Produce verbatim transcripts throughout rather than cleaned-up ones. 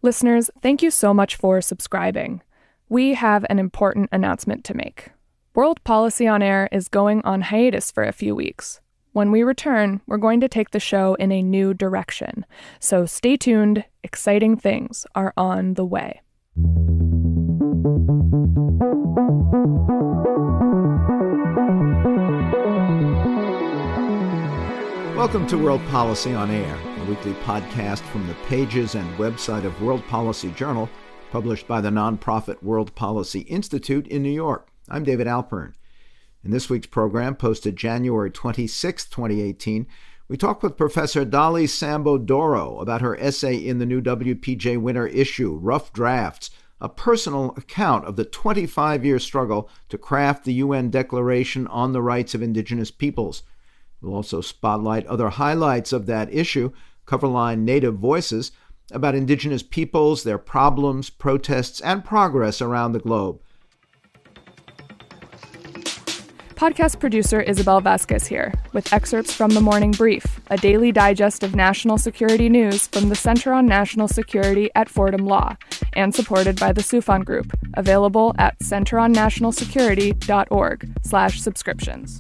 Listeners, thank you so much for subscribing. We have an important announcement to make. World Policy on Air is going on hiatus for a few weeks. When we return, we're going to take the show in a new direction. So stay tuned. Exciting things are on the way. Welcome to World Policy on Air, a weekly podcast from the pages and website of World Policy Journal, published by the nonprofit World Policy Institute in New York. I'm David Alpern. In this week's program, posted January twenty-sixth, twenty eighteen, we talk with Professor Dolly Sambodoro about her essay in the new W P J Winter issue, Rough Drafts, a personal account of the twenty-five-year struggle to craft the U N Declaration on the Rights of Indigenous Peoples. We'll also spotlight other highlights of that issue, Coverline Native Voices, about Indigenous peoples, their problems, protests, and progress around the globe. Podcast producer Isabel Vasquez here, with excerpts from The Morning Brief, a daily digest of national security news from the Center on National Security at Fordham Law, and supported by the Soufan Group, available at centeronnationalsecurity.org slash subscriptions.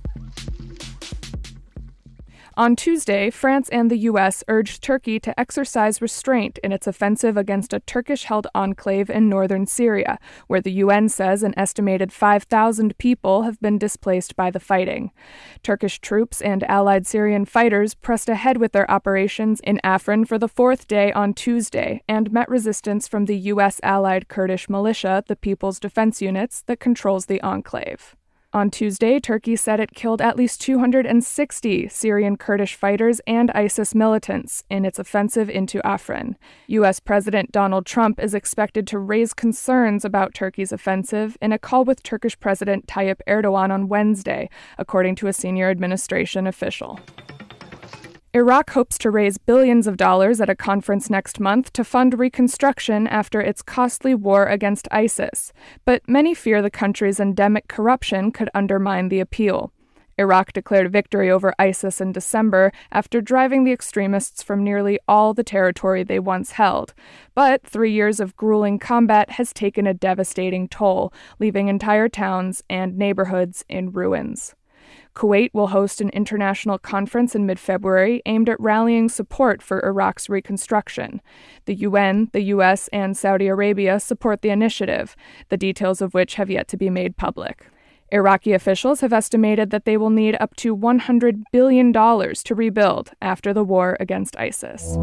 On Tuesday, France and the U S urged Turkey to exercise restraint in its offensive against a Turkish-held enclave in northern Syria, where the U N says an estimated five thousand people have been displaced by the fighting. Turkish troops and allied Syrian fighters pressed ahead with their operations in Afrin for the fourth day on Tuesday and met resistance from the U S-allied Kurdish militia, the People's Defense Units, that controls the enclave. On Tuesday, Turkey said it killed at least two hundred sixty Syrian Kurdish fighters and ISIS militants in its offensive into Afrin. U S. President Donald Trump is expected to raise concerns about Turkey's offensive in a call with Turkish President Tayyip Erdogan on Wednesday, according to a senior administration official. Iraq hopes to raise billions of dollars at a conference next month to fund reconstruction after its costly war against ISIS, but many fear the country's endemic corruption could undermine the appeal. Iraq declared victory over ISIS in December after driving the extremists from nearly all the territory they once held. But three years of grueling combat has taken a devastating toll, leaving entire towns and neighborhoods in ruins. Kuwait will host an international conference in mid-February aimed at rallying support for Iraq's reconstruction. The U N, the U S, and Saudi Arabia support the initiative, the details of which have yet to be made public. Iraqi officials have estimated that they will need up to one hundred billion dollars to rebuild after the war against ISIS.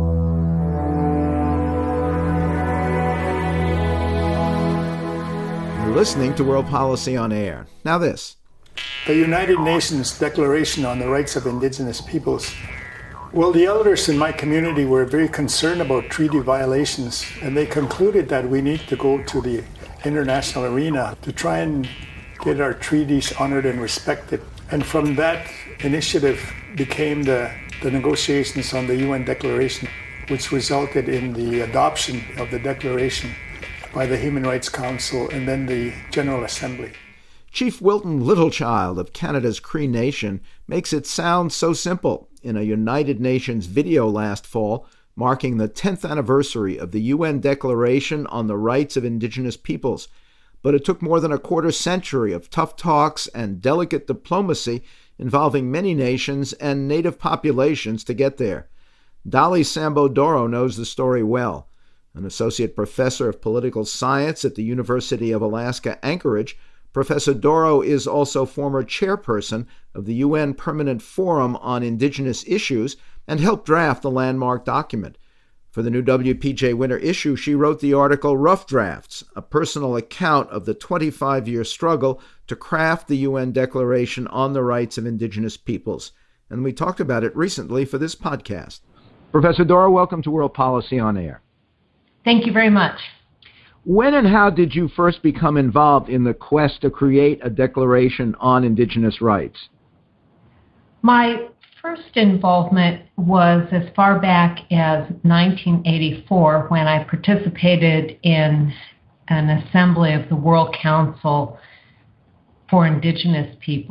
You're listening to World Policy on Air. Now this. The United Nations Declaration on the Rights of Indigenous Peoples. Well, the elders in my community were very concerned about treaty violations, and they concluded that we need to go to the international arena to try and get our treaties honored and respected. And from that initiative became the, the negotiations on the U N Declaration, which resulted in the adoption of the Declaration by the Human Rights Council and then the General Assembly. Chief Wilton Littlechild of Canada's Cree Nation makes it sound so simple in a United Nations video last fall marking the tenth anniversary of the U N Declaration on the Rights of Indigenous Peoples. But it took more than a quarter century of tough talks and delicate diplomacy involving many nations and native populations to get there. Dolly Sambodoro knows the story well. An associate professor of political science at the University of Alaska Anchorage, Professor Doro is also former chairperson of the U N Permanent Forum on Indigenous Issues and helped draft the landmark document. For the new W P J Winter issue, she wrote the article Rough Drafts, a personal account of the twenty-five-year struggle to craft the U N Declaration on the Rights of Indigenous Peoples. And we talked about it recently for this podcast. Professor Doro, welcome to World Policy on Air. Thank you very much. When and how did you first become involved in the quest to create a declaration on Indigenous rights? My first involvement was as far back as nineteen eighty-four when I participated in an assembly of the World Council for Indigenous Peoples.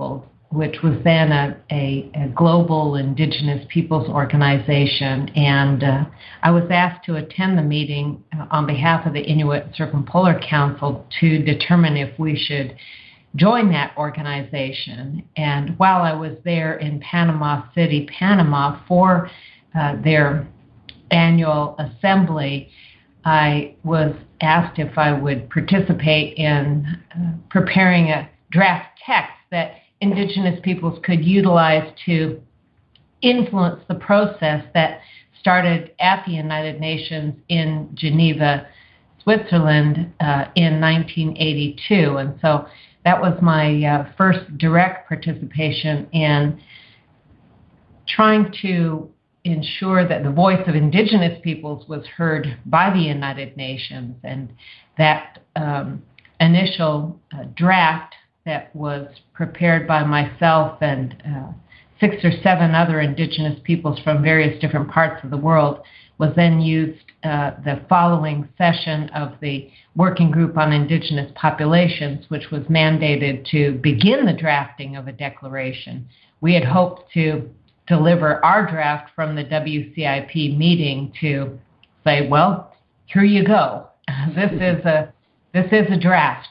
which was then a, a, a global indigenous peoples organization. And uh, I was asked to attend the meeting uh, on behalf of the Inuit Circumpolar Council to determine if we should join that organization. And while I was there in Panama City, Panama, for uh, their annual assembly, I was asked if I would participate in uh, preparing a draft text that Indigenous peoples could utilize to influence the process that started at the United Nations in Geneva, Switzerland, uh, in nineteen eighty-two. And so that was my uh, first direct participation in trying to ensure that the voice of Indigenous peoples was heard by the United Nations. And that um, initial uh, draft that was prepared by myself and uh, six or seven other Indigenous peoples from various different parts of the world was then used uh, the following session of the Working Group on Indigenous Populations, which was mandated to begin the drafting of a declaration. We had hoped to deliver our draft from the W C I P meeting to say, well, here you go. This is a this is a draft.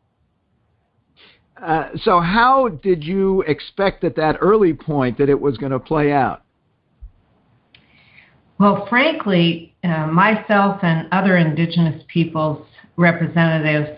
Uh, so how did you expect at that early point that it was going to play out? Well, frankly, uh, myself and other Indigenous peoples representatives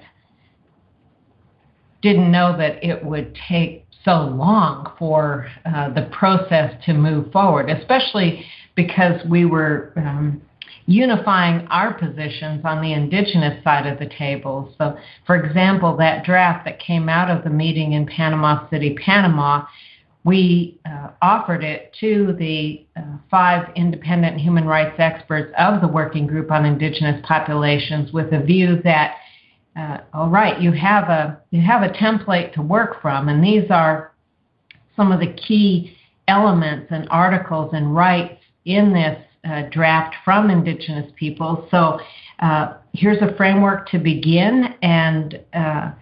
didn't know that it would take so long for uh, the process to move forward, especially because we were um, unifying our positions on the Indigenous side of the table. So, for example, that draft that came out of the meeting in Panama City, Panama, we uh, offered it to the uh, five independent human rights experts of the Working Group on Indigenous Populations with a view that, uh, all right, you have a you have a template to work from, and these are some of the key elements and articles and rights in this uh, draft from Indigenous people. So uh, here's a framework to begin, and uh,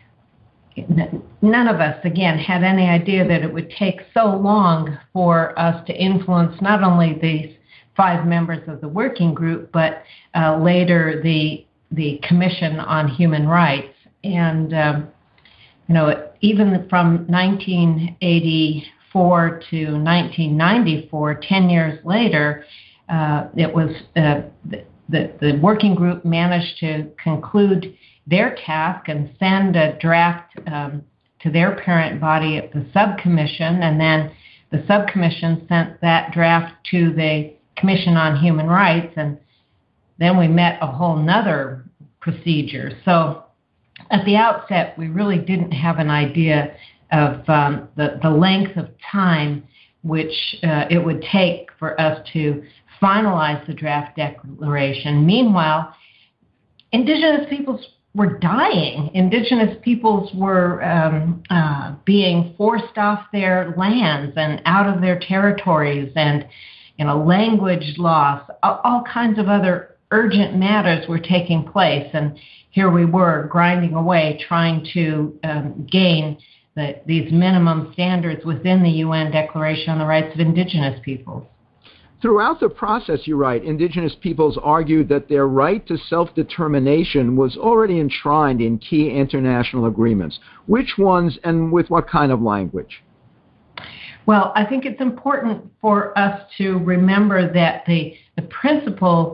none of us, again, had any idea that it would take so long for us to influence not only these five members of the working group, but uh, later the the Commission on Human Rights. And, um, you know, even from nineteen eighty-four to nineteen ninety-four, ten years later, uh, it was uh, the, the, the working group managed to conclude their task and send a draft um, to their parent body at the subcommission, and then the subcommission sent that draft to the Commission on Human Rights, and then we met a whole nother procedure. So at the outset, we really didn't have an idea of um, the, the length of time which uh, it would take for us to finalize the draft declaration. Meanwhile, Indigenous peoples were dying. Indigenous peoples were um, uh, being forced off their lands and out of their territories, and you know, language loss, all, all kinds of other urgent matters were taking place. And here we were grinding away, trying to um, gain the, these minimum standards within the U N Declaration on the Rights of Indigenous Peoples. Throughout the process, you write, Indigenous peoples argued that their right to self-determination was already enshrined in key international agreements. Which ones, and with what kind of language? Well, I think it's important for us to remember that the, the principle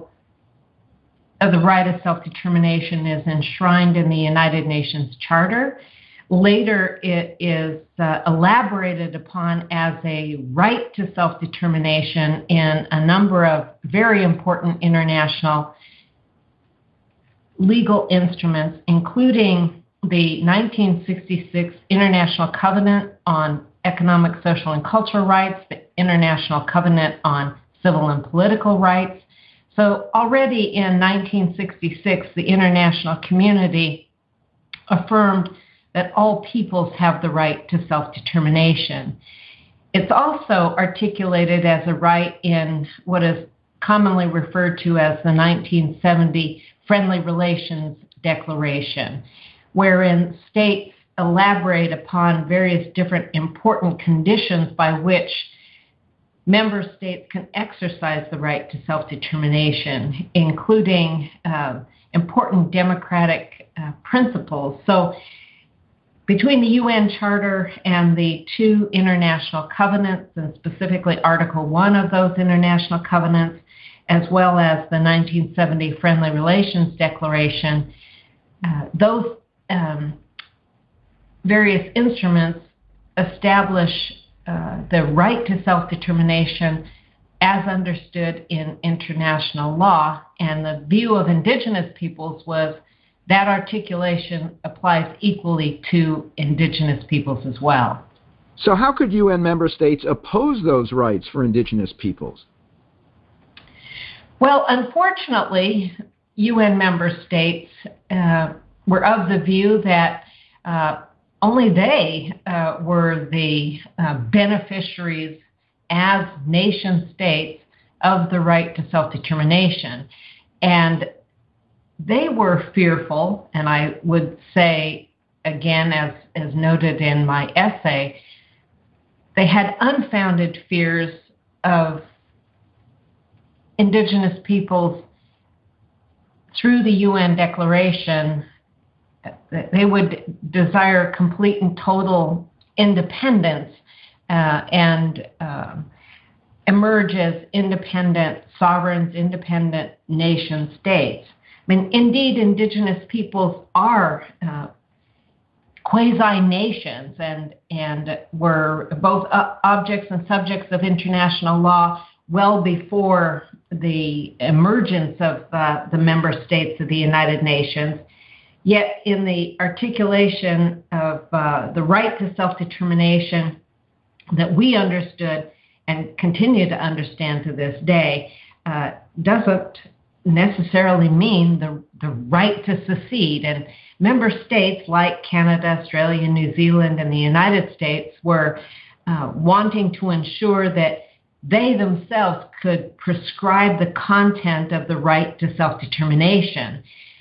of the right of self-determination is enshrined in the United Nations Charter. Later, it is uh, elaborated upon as a right to self-determination in a number of very important international legal instruments, including the nineteen sixty-six International Covenant on Economic, Social, and Cultural Rights, the International Covenant on Civil and Political Rights. So already in nineteen sixty-six, the international community affirmed that all peoples have the right to self-determination. It's also articulated as a right in what is commonly referred to as the nineteen seventy Friendly Relations Declaration, wherein states elaborate upon various different important conditions by which member states can exercise the right to self-determination, including uh, important democratic uh, principles. So between the U N Charter and the two international covenants, and specifically Article one of those international covenants, as well as the nineteen seventy Friendly Relations Declaration, uh, those um, various instruments establish uh, the right to self-determination as understood in international law, and the view of indigenous peoples was that articulation applies equally to indigenous peoples as well. So how could U N member states oppose those rights for indigenous peoples? Well, unfortunately, U N member states uh, were of the view that uh, only they uh, were the uh, beneficiaries as nation states of the right to self-determination. And they were fearful, and I would say, again, as, as noted in my essay, they had unfounded fears of indigenous peoples through the U N Declaration. They would desire complete and total independence uh, and uh, emerge as independent sovereigns, independent nation states. I mean, indeed, indigenous peoples are uh, quasi-nations and, and were both uh, objects and subjects of international law well before the emergence of uh, the member states of the United Nations. Yet in the articulation of uh, the right to self-determination that we understood and continue to understand to this day uh, doesn't necessarily mean the, the right to secede. And member states like Canada, Australia, New Zealand, and the United States were uh, wanting to ensure that they themselves could prescribe the content of the right to self-determination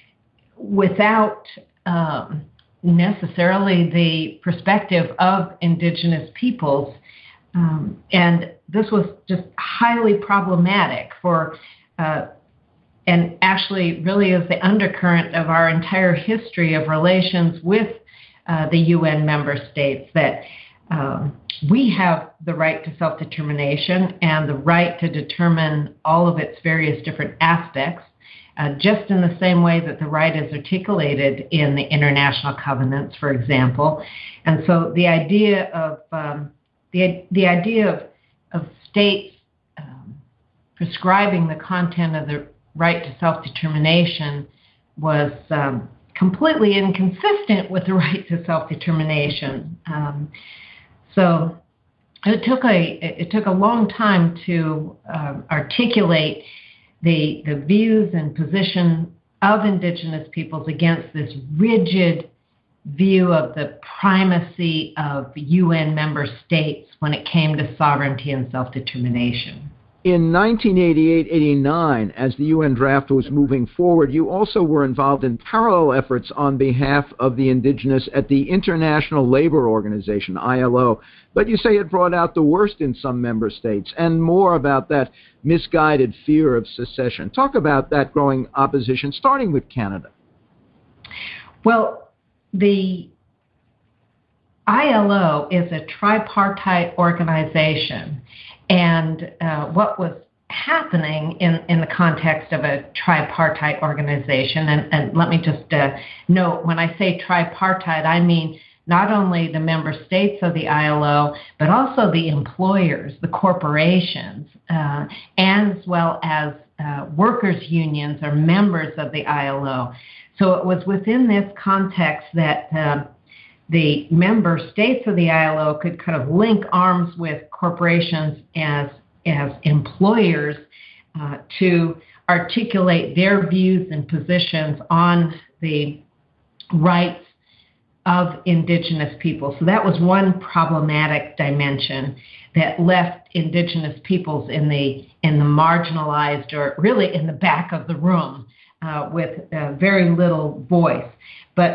without um, necessarily the perspective of indigenous peoples. Um, and this was just highly problematic for, uh, and actually really is the undercurrent of our entire history of relations with uh, the U N member states, that um, we have the right to self-determination and the right to determine all of its various different aspects, uh, just in the same way that the right is articulated in the international covenants, for example. And so the idea of um, the the idea of of states um, prescribing the content of the right to self-determination was um, completely inconsistent with the right to self-determination. Um, so it took a it took a long time to uh, articulate the the views and position of indigenous peoples against this rigid view of the primacy of U N member states when it came to sovereignty and self-determination. In nineteen eighty-eight eighty-nine, as the U N draft was moving forward, you also were involved in parallel efforts on behalf of the indigenous at the International Labor Organization, I L O. But you say it brought out the worst in some member states, and more about that misguided fear of secession. Talk about that growing opposition, starting with Canada. Well, the I L O is a tripartite organization. And uh, what was happening in, in the context of a tripartite organization, and, and let me just uh, note, when I say tripartite, I mean not only the member states of the I L O, but also the employers, the corporations, uh, as well as uh, workers' unions or members of the I L O. So it was within this context that uh, the member states of the I L O could kind of link arms with corporations as, as employers uh, to articulate their views and positions on the rights of indigenous people. So that was one problematic dimension that left indigenous peoples in the in the marginalized, or really in the back of the room uh, with uh, very little voice. But Uh,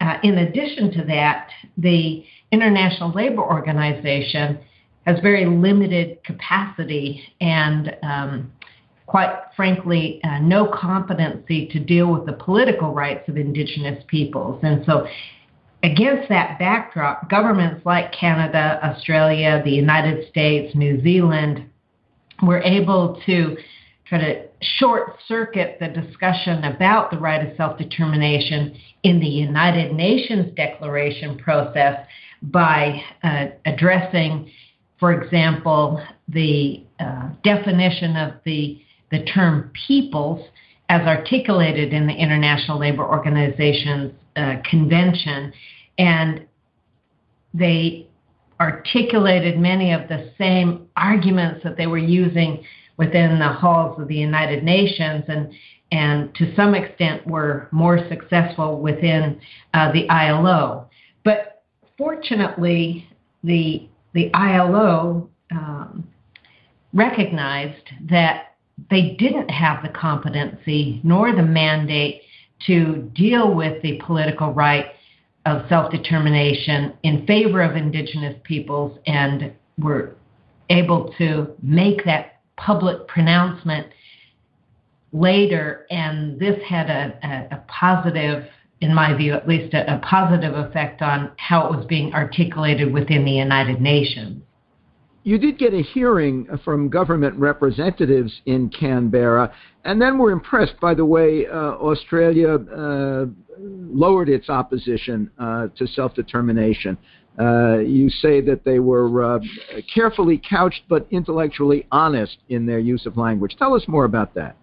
uh, in addition to that, the International Labor Organization has very limited capacity and, um, quite frankly, uh, no competency to deal with the political rights of Indigenous peoples. And so against that backdrop, governments like Canada, Australia, the United States, New Zealand were able to try to short-circuit the discussion about the right of self-determination in the United Nations Declaration process by uh, addressing, for example, the uh, definition of the, the term peoples as articulated in the International Labor Organization's uh, convention. And they articulated many of the same arguments that they were using within the halls of the United Nations, and and to some extent were more successful within uh, the I L O. But fortunately, the the I L O um, recognized that they didn't have the competency nor the mandate to deal with the political right of self-determination in favor of Indigenous peoples, and were able to make that public pronouncement later, and this had a, a, a positive, in my view at least, a, a positive effect on how it was being articulated within the United Nations. You did get a hearing from government representatives in Canberra, and then were impressed by the way uh, Australia uh, lowered its opposition uh, to self-determination. Uh, you say that they were uh, carefully couched but intellectually honest in their use of language. Tell us more about that.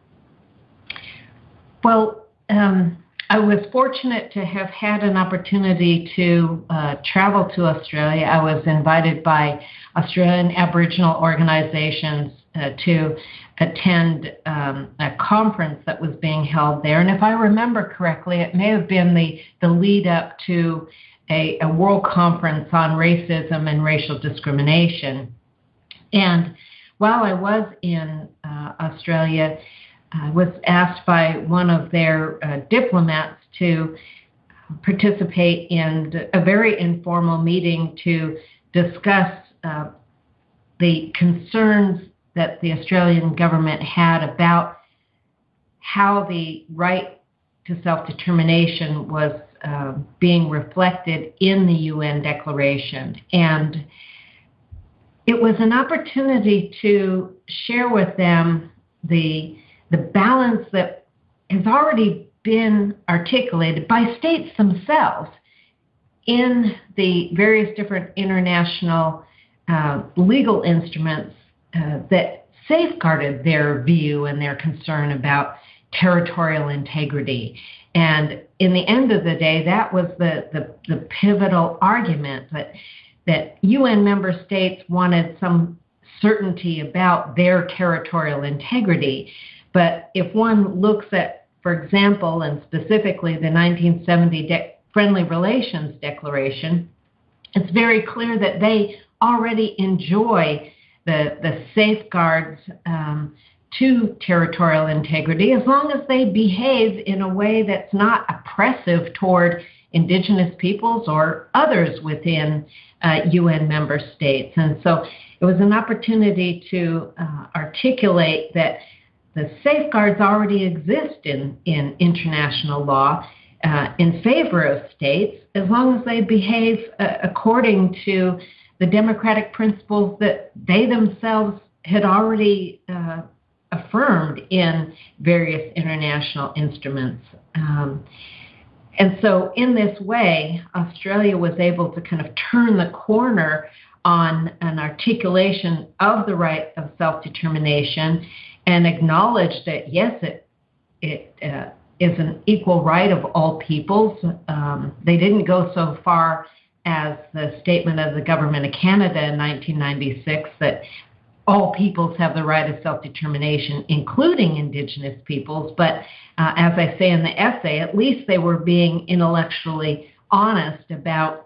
Well, um, I was fortunate to have had an opportunity to uh, travel to Australia. I was invited by Australian Aboriginal organizations uh, to attend um, a conference that was being held there. And if I remember correctly, it may have been the, the lead up to A, a world conference on racism and racial discrimination. And while I was in uh, Australia, I was asked by one of their uh, diplomats to participate in a very informal meeting to discuss uh, the concerns that the Australian government had about how the right to self-determination was Uh, being reflected in the U N Declaration. And it was an opportunity to share with them the, the balance that has already been articulated by states themselves in the various different international uh, legal instruments uh, that safeguarded their view and their concern about territorial integrity. And in the end of the day, that was the, the, the pivotal argument, that, that U N member states wanted some certainty about their territorial integrity. But if one looks at, for example, and specifically the nineteen seventy De- Friendly Relations Declaration, it's very clear that they already enjoy the, the safeguards um, to territorial integrity, as long as they behave in a way that's not oppressive toward Indigenous peoples or others within uh, U N member states. And so it was an opportunity to uh, articulate that the safeguards already exist in, in international law uh, in favor of states, as long as they behave uh, according to the democratic principles that they themselves had already uh, affirmed in various international instruments. Um, and so in this way, Australia was able to kind of turn the corner on an articulation of the right of self-determination and acknowledge that, yes, it, it uh, is an equal right of all peoples. Um, they didn't go so far as the statement of the Government of Canada in nineteen ninety-six that all peoples have the right of self-determination, including Indigenous peoples. But uh, as I say in the essay, at least they were being intellectually honest about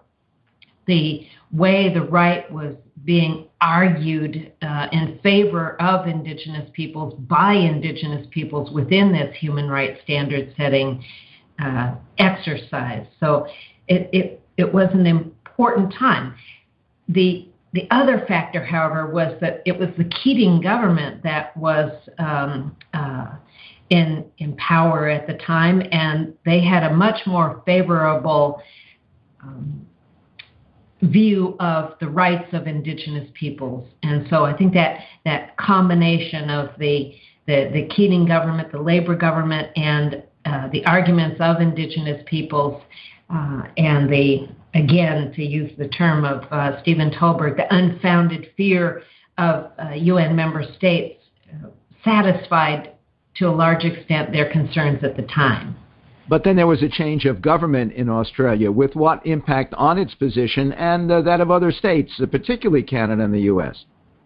the way the right was being argued uh, in favor of Indigenous peoples by Indigenous peoples within this human rights standard setting uh, exercise. So it, it, it was an important time. The The other factor, however, was that it was the Keating government that was um, uh, in in power at the time, and they had a much more favorable um, view of the rights of indigenous peoples. And so I think that that combination of the the, the Keating government, the Labor government, and uh, the arguments of indigenous peoples, uh, and the again, to use the term of uh, Stephen Tolberg, the unfounded fear of uh, U N member states uh, satisfied to a large extent their concerns at the time. But then there was a change of government in Australia, with what impact on its position and uh, that of other states, uh, particularly Canada and the U S?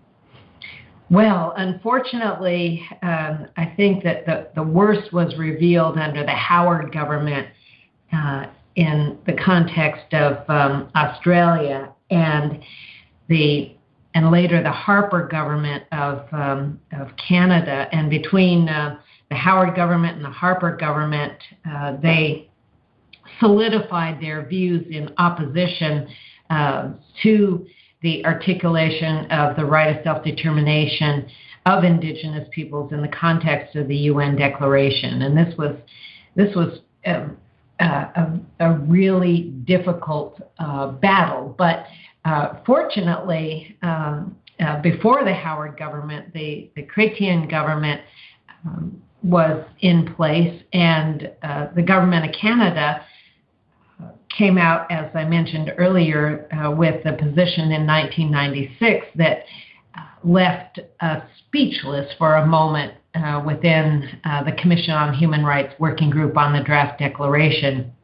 Well, unfortunately, um, I think that the, the worst was revealed under the Howard government uh, in the context of um, Australia, and the and later the Harper government of um, of Canada. And between uh, the Howard government and the Harper government, uh, they solidified their views in opposition uh, to the articulation of the right of self-determination of indigenous peoples in the context of the U N Declaration. And this was this was um, Uh, a, a really difficult uh, battle. But uh, fortunately, um, uh, before the Howard government, the, the Chrétien government um, was in place, and uh, the government of Canada came out, as I mentioned earlier, uh, with a position in nineteen ninety-six that left us speechless for a moment uh, within uh, the Commission on Human Rights Working Group on the Draft Declaration.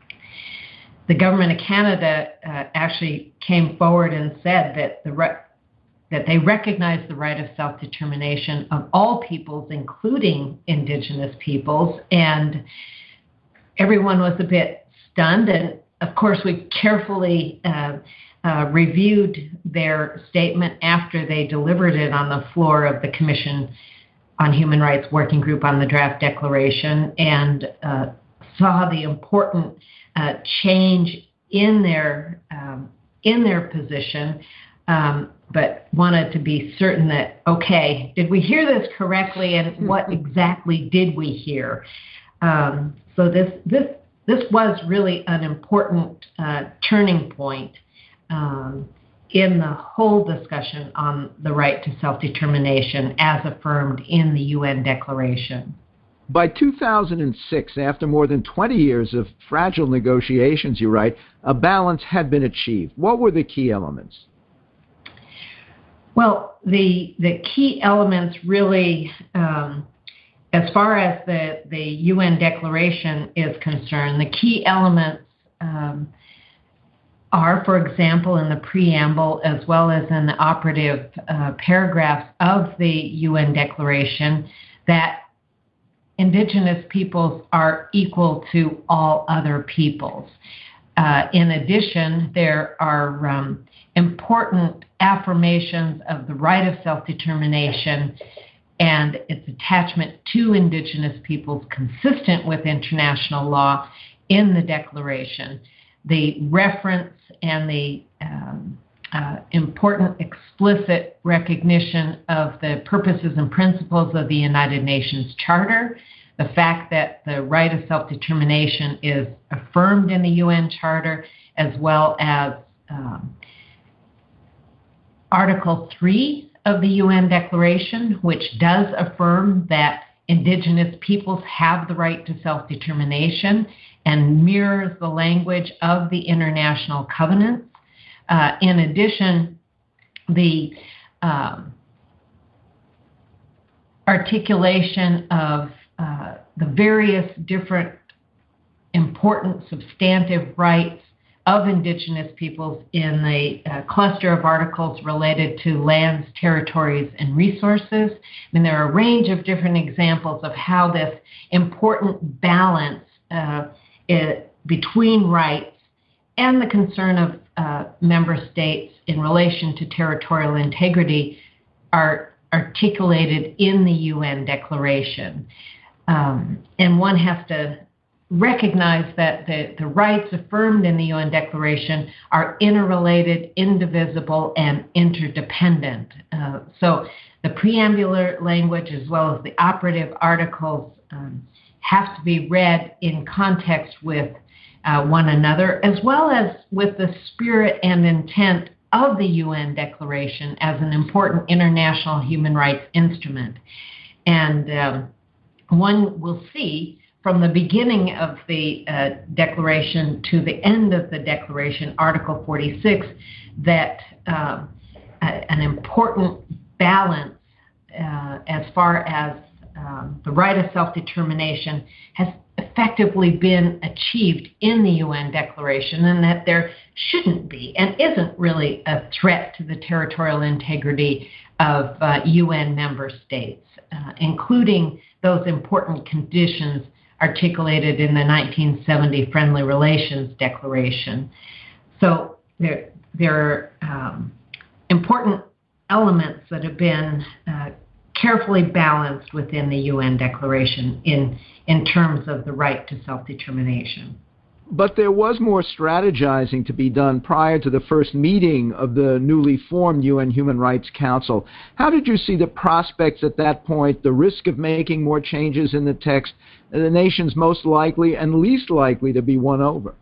The government of Canada uh, actually came forward and said that the re- that they recognize the right of self-determination of all peoples, including Indigenous peoples, and everyone was a bit stunned. And of course, we carefully uh, Uh, reviewed their statement after they delivered it on the floor of the Commission on Human Rights Working Group on the Draft Declaration, and uh, saw the important uh, change in their um, in their position, um, but wanted to be certain that, okay, did we hear this correctly, and what exactly did we hear? Um, so this this this was really an important uh, turning point Um, in the whole discussion on the right to self-determination as affirmed in the U N Declaration. By two thousand six, after more than twenty years of fragile negotiations, you write, a balance had been achieved. What were the key elements? Well, the the key elements really, um, as far as the, the U N Declaration is concerned, the key elements um, are, for example, in the preamble as well as in the operative uh, paragraphs of the U N Declaration, that Indigenous peoples are equal to all other peoples. Uh, in addition, there are um, important affirmations of the right of self-determination and its attachment to Indigenous peoples consistent with international law in the Declaration. The reference and the um, uh, important explicit recognition of the purposes and principles of the United Nations Charter, the fact that the right of self-determination is affirmed in the U N Charter, as well as um, Article three of the U N Declaration, which does affirm that Indigenous peoples have the right to self-determination and mirrors the language of the international covenants. Uh, in addition, the um, articulation of uh, the various different important substantive rights of Indigenous peoples in the uh, cluster of articles related to lands, territories, and resources. I mean, there are a range of different examples of how this important balance uh, it, between rights and the concern of uh, member states in relation to territorial integrity are articulated in the U N Declaration. Um, and one has to recognize that the, the rights affirmed in the U N Declaration are interrelated, indivisible, and interdependent. Uh, so the preambular language as well as the operative articles um, have to be read in context with uh, one another, as well as with the spirit and intent of the U N Declaration as an important international human rights instrument. And um, one will see from the beginning of the uh, Declaration to the end of the Declaration, Article forty-six, that uh, a, an important balance uh, as far as um, the right of self-determination has effectively been achieved in the U N Declaration, and that there shouldn't be and isn't really a threat to the territorial integrity of uh, U N member states, uh, including those important conditions articulated in the nineteen seventy Friendly Relations Declaration. So there, there are um, important elements that have been uh, carefully balanced within the U N Declaration in, in terms of the right to self-determination. But there was more strategizing to be done prior to the first meeting of the newly formed U N Human Rights Council. How did you see the prospects at that point, the risk of making more changes in the text, the nations most likely and least likely to be won over?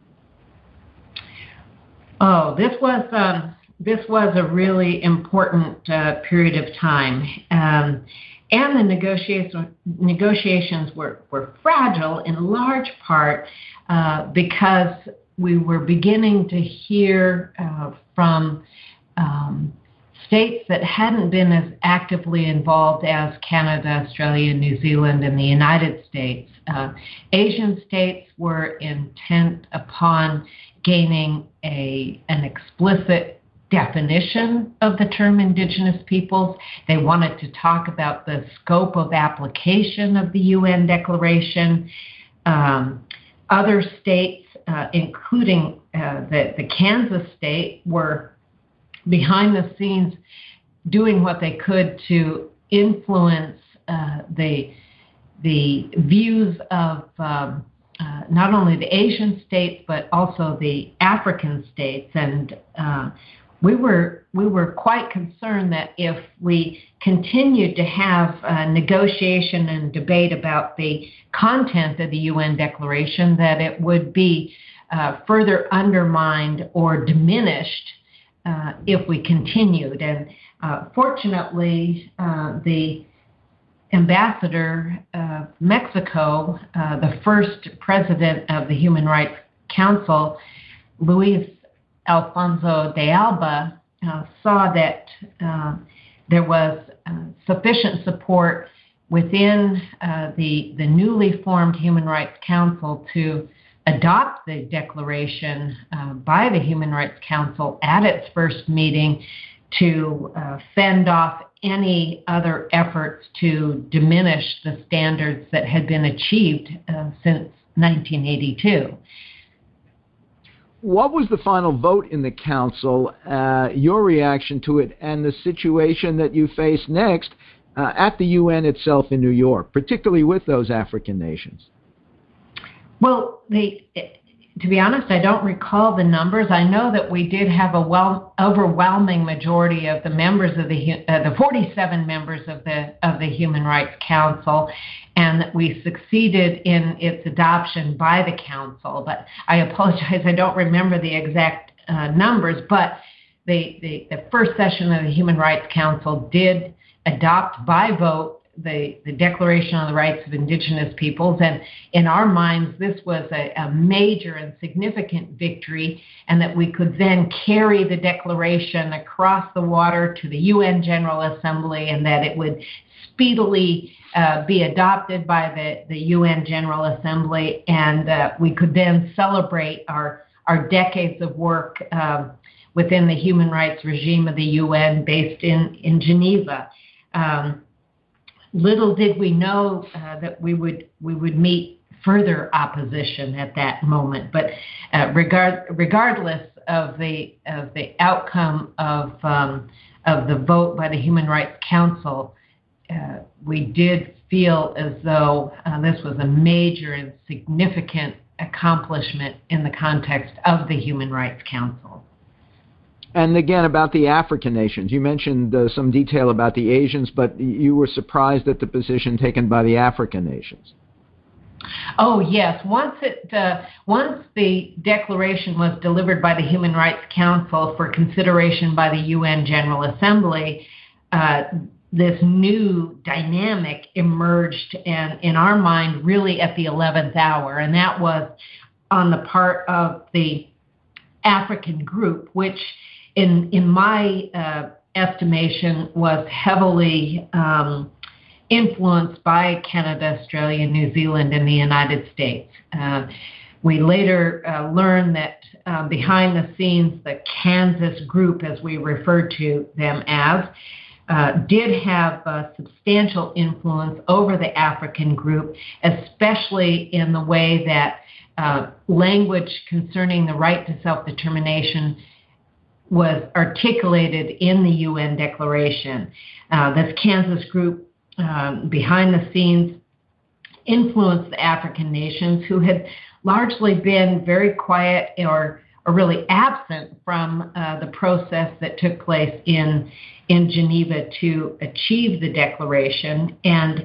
Oh, this was um, this was a really important uh, period of time. Um, and the negotiations, negotiations were, were fragile in large part uh, because we were beginning to hear uh, from um, states that hadn't been as actively involved as Canada, Australia, New Zealand, and the United States. Uh, Asian states were intent upon gaining a, an explicit definition of the term Indigenous peoples. They wanted to talk about the scope of application of the U N Declaration. Um, other states, uh, including uh, the, the Kansas state, were behind the scenes doing what they could to influence uh, the, the views of um, uh, not only the Asian states, but also the African states. And uh, We were we were quite concerned that if we continued to have uh, negotiation and debate about the content of the U N Declaration, that it would be uh, further undermined or diminished uh, if we continued. And uh, fortunately, uh, the ambassador of Mexico, uh, the first president of the Human Rights Council, Luis Alfonso de Alba, uh, saw that uh, there was uh, sufficient support within uh, the, the newly formed Human Rights Council to adopt the declaration uh, by the Human Rights Council at its first meeting to uh, fend off any other efforts to diminish the standards that had been achieved uh, since nineteen eighty-two. What was the final vote in the Council, uh, your reaction to it, and the situation that you face next uh, at the U N itself in New York, particularly with those African nations? Well, the, to be honest, I don't recall the numbers. I know that we did have a well, overwhelming majority of the members of the uh, the forty-seven members of the of the Human Rights Council, and that we succeeded in its adoption by the Council. But I apologize, I don't remember the exact uh, numbers, but the, the, the first session of the Human Rights Council did adopt by vote the, the Declaration on the Rights of Indigenous Peoples. And in our minds, this was a, a major and significant victory, and that we could then carry the Declaration across the water to the U N General Assembly, and that it would speedily uh, be adopted by the, the U N General Assembly, and uh, we could then celebrate our, our decades of work uh, within the human rights regime of the U N based in, in Geneva. Um, little did we know uh, that we would we would meet further opposition at that moment, but uh, regard, regardless of the of the outcome of um, of the vote by the Human Rights Council, Uh, we did feel as though uh, this was a major and significant accomplishment in the context of the Human Rights Council. And again, about the African nations, you mentioned uh, some detail about the Asians, but you were surprised at the position taken by the African nations. Oh, yes. Once it, uh, once the declaration was delivered by the Human Rights Council for consideration by the U N General Assembly, uh, this new dynamic emerged, and in our mind, really at the eleventh hour, and that was on the part of the African group, which in in my uh, estimation was heavily um, influenced by Canada, Australia, New Zealand, and the United States. Uh, we later uh, learned that uh, behind the scenes, the Kansas group, as we referred to them as, uh, did have uh, substantial influence over the African group, especially in the way that uh, language concerning the right to self-determination was articulated in the U N Declaration. Uh, this Kansas group, Um, behind the scenes, influenced the African nations who had largely been very quiet or, or really absent from uh, the process that took place in, in Geneva to achieve the declaration. And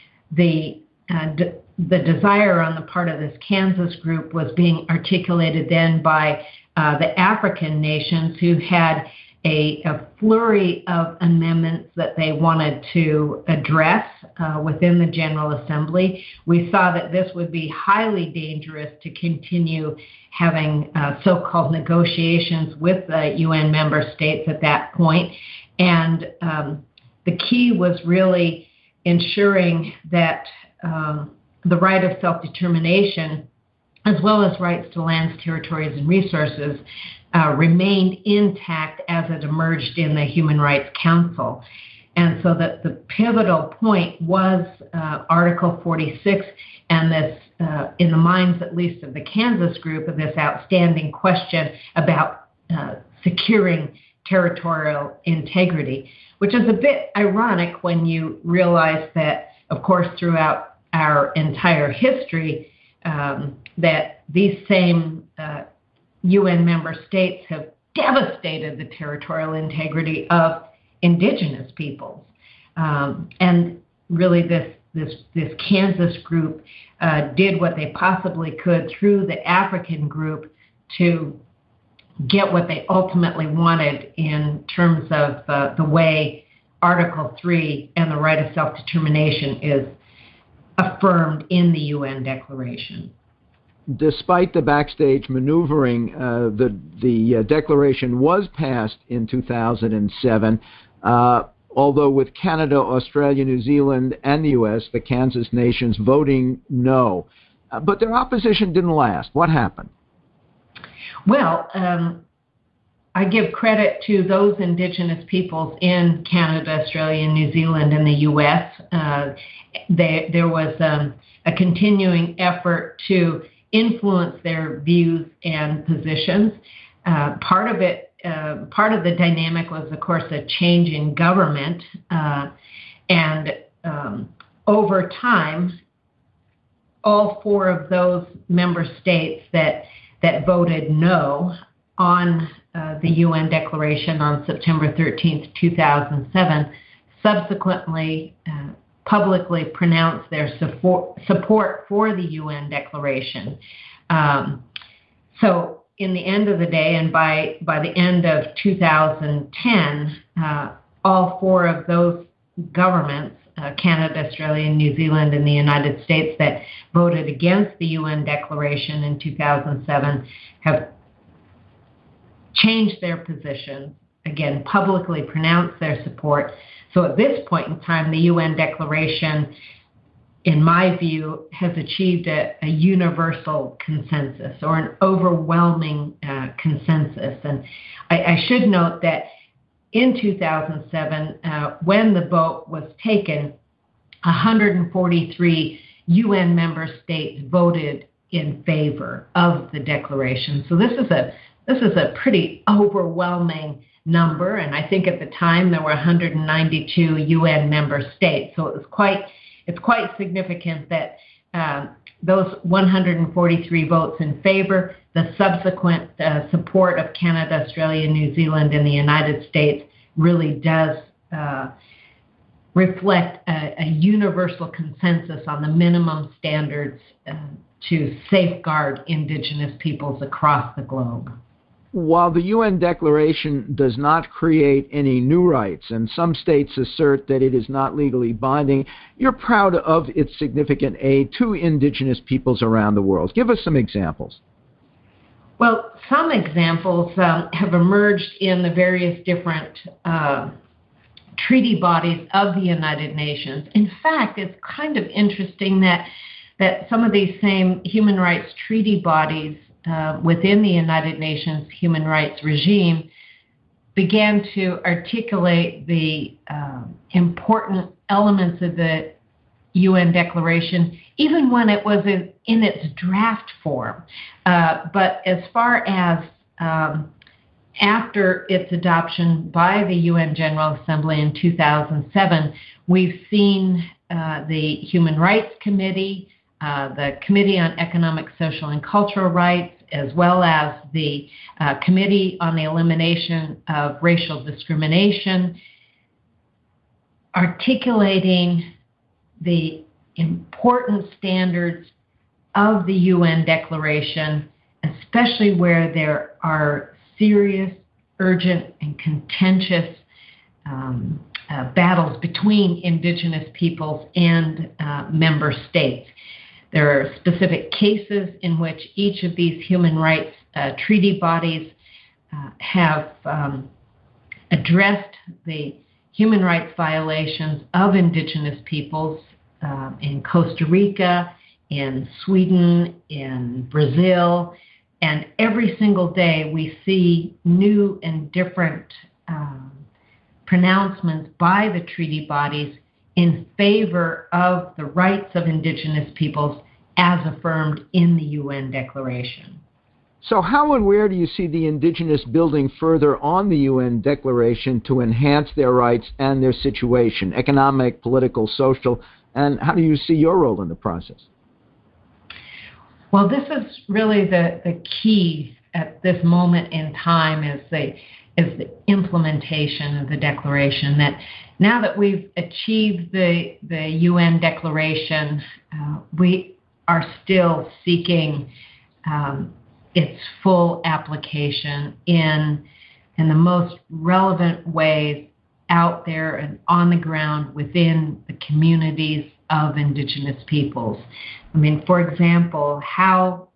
the, uh, d- the desire on the part of this Kansas group was being articulated then by uh, the African nations who had A, a flurry of amendments that they wanted to address uh, within the General Assembly. We saw that this would be highly dangerous to continue having uh, so-called negotiations with the U N member states at that point. And um, the key was really ensuring that um, the right of self-determination, as well as rights to lands, territories, and resources, Uh, remained intact as it emerged in the Human Rights Council. And so that the pivotal point was uh, Article forty-six, and this, uh, in the minds at least of the Kansas group, of this outstanding question about uh, securing territorial integrity, which is a bit ironic when you realize that, of course, throughout our entire history, um, that these same uh, U N member states have devastated the territorial integrity of indigenous peoples. Um, and really this, this, this Kansas group uh, did what they possibly could through the African group to get what they ultimately wanted in terms of uh, the way Article three and the right of self-determination is affirmed in the U N Declaration. Despite the backstage maneuvering, uh, the the uh, declaration was passed in two thousand seven, uh, although with Canada, Australia, New Zealand, and the U S, the Kansas nations voting no. Uh, but their opposition didn't last. What happened? Well, um, I give credit to those indigenous peoples in Canada, Australia, and New Zealand, and the U S. Uh, they, there was um, a continuing effort to influence their views and positions. Uh, part of it, uh, part of the dynamic was, of course, a change in government. Uh, and um, over time, all four of those member states that, that voted no on uh, the U N Declaration on September thirteenth, two thousand seven, subsequently uh, publicly pronounced their support, support for the U N Declaration. Um, so in the end of the day, and by, by the end of two thousand ten, uh, all four of those governments, uh, Canada, Australia, New Zealand, and the United States, that voted against the U N Declaration in two thousand seven have changed their position, again, publicly pronounced their support. So at this point in time, the U N Declaration, in my view, has achieved a, a universal consensus, or an overwhelming uh, consensus. And I, I should note that in two thousand seven, uh, when the vote was taken, one hundred forty-three U N member states voted in favor of the declaration. So this is a this is a pretty overwhelming number, and I think at the time there were one hundred ninety-two U N member states, so it was quite it's quite significant that uh, those one hundred forty-three votes in favor, the subsequent uh, support of Canada, Australia, New Zealand, and the United States really does uh, reflect a, a universal consensus on the minimum standards uh, to safeguard Indigenous peoples across the globe. While the U N Declaration does not create any new rights, and some states assert that it is not legally binding, you're proud of its significant aid to Indigenous peoples around the world. Give us some examples. Well, some examples um, have emerged in the various different uh, treaty bodies of the United Nations. In fact, it's kind of interesting that that some of these same human rights treaty bodies uh, within the United Nations human rights regime began to articulate the uh, important elements of the U N Declaration, even when it was in, in its draft form. Uh, but as far as um, after its adoption by the U N General Assembly in two thousand seven, we've seen uh, the Human Rights Committee, uh, the Committee on Economic, Social, and Cultural Rights, as well as the uh, Committee on the Elimination of Racial Discrimination, articulating the important standards of the U N Declaration, especially where there are serious, urgent, and contentious um, uh, battles between Indigenous peoples and uh, member states. There are specific cases in which each of these human rights uh, treaty bodies uh, have um, addressed the human rights violations of Indigenous peoples uh, in Costa Rica, in Sweden, in Brazil, and every single day we see new and different um, pronouncements by the treaty bodies in favor of the rights of Indigenous peoples as affirmed in the U N Declaration. So how and where do you see the Indigenous building further on the U N Declaration to enhance their rights and their situation, economic, political, social, and how do you see your role in the process? Well, this is really the, the key at this moment in time is the, is the implementation of the Declaration, that now that we've achieved the, the U N Declaration, uh, we are still seeking um, its full application in, in the most relevant ways out there and on the ground within the communities of Indigenous peoples. I mean, for example, how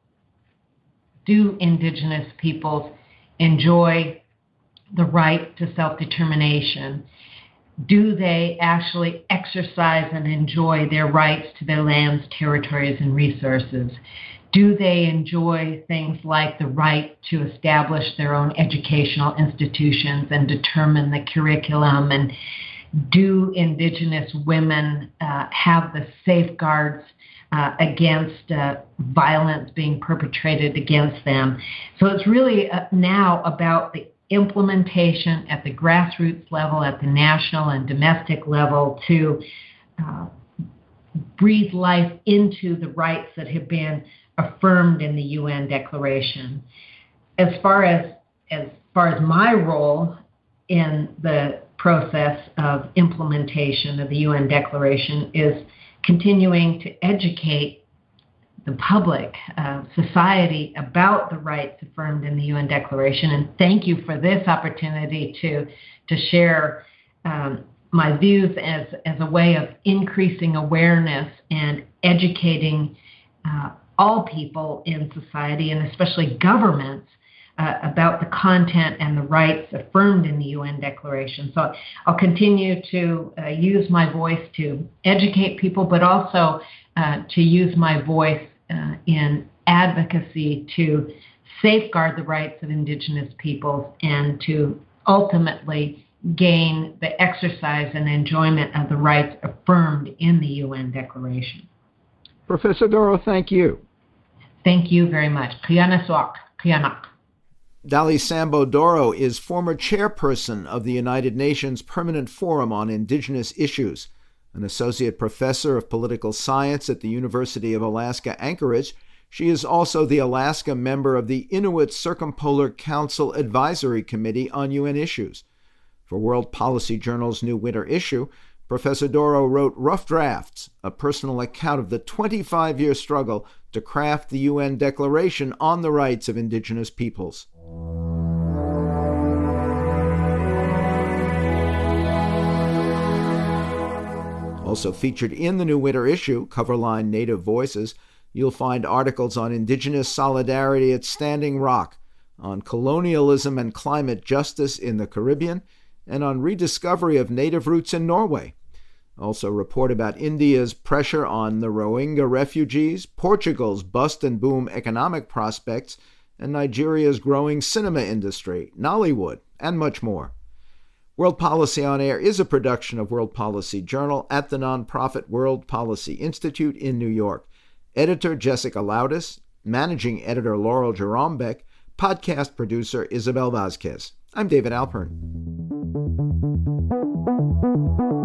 do Indigenous peoples enjoy the right to self-determination? Do they actually exercise and enjoy their rights to their lands, territories, and resources? Do they enjoy things like the right to establish their own educational institutions and determine the curriculum? And do Indigenous women uh, have the safeguards uh, against uh, violence being perpetrated against them? So it's really uh, now about the implementation at the grassroots level, at the national and domestic level, to uh, breathe life into the rights that have been affirmed in the U N Declaration. As far as as far as my role in the process of implementation of the U N Declaration is continuing to educate the public, uh, society about the rights affirmed in the U N Declaration. And thank you for this opportunity to to share um, my views as, as a way of increasing awareness and educating uh, all people in society, and especially governments, uh, about the content and the rights affirmed in the U N Declaration. So I'll continue to uh, use my voice to educate people, but also uh, to use my voice uh, in advocacy to safeguard the rights of Indigenous peoples and to ultimately gain the exercise and enjoyment of the rights affirmed in the U N Declaration. Professor Doro, thank you. Thank you very much. Kiyanaswak, Kiyanak. Dali Sambo Doro is former chairperson of the United Nations Permanent Forum on Indigenous Issues. An associate professor of political science at the University of Alaska Anchorage, she is also the Alaska member of the Inuit Circumpolar Council Advisory Committee on U N issues. For World Policy Journal's new winter issue, Professor Doro wrote Rough Drafts, a personal account of the twenty-five-year struggle to craft the U N Declaration on the Rights of Indigenous Peoples. Also featured in the new winter issue, Coverline Native Voices, you'll find articles on Indigenous solidarity at Standing Rock, on colonialism and climate justice in the Caribbean, and on rediscovery of native roots in Norway. Also report about India's pressure on the Rohingya refugees, Portugal's bust and boom economic prospects, and Nigeria's growing cinema industry, Nollywood, and much more. World Policy On Air is a production of World Policy Journal at the nonprofit World Policy Institute in New York. Editor Jessica Loudis, Managing Editor Laurel Jerombeck, Podcast Producer Isabel Vazquez. I'm David Alpern.